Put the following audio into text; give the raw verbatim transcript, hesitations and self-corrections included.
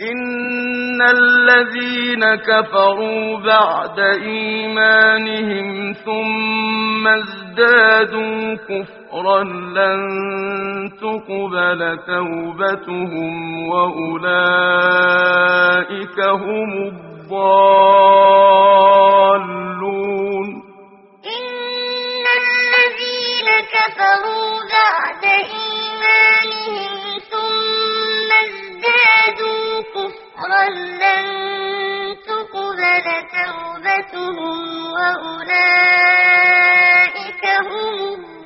إن الذين كفروا بعد إيمانهم ثم ازدادوا كفرا لن تقبل توبتهم وأولئك هم الضالون. إن الذين كفروا بعد إيمانهم ثم ازدادوا كفرا لن تقبل توبتهم وأولئك هم الضالون.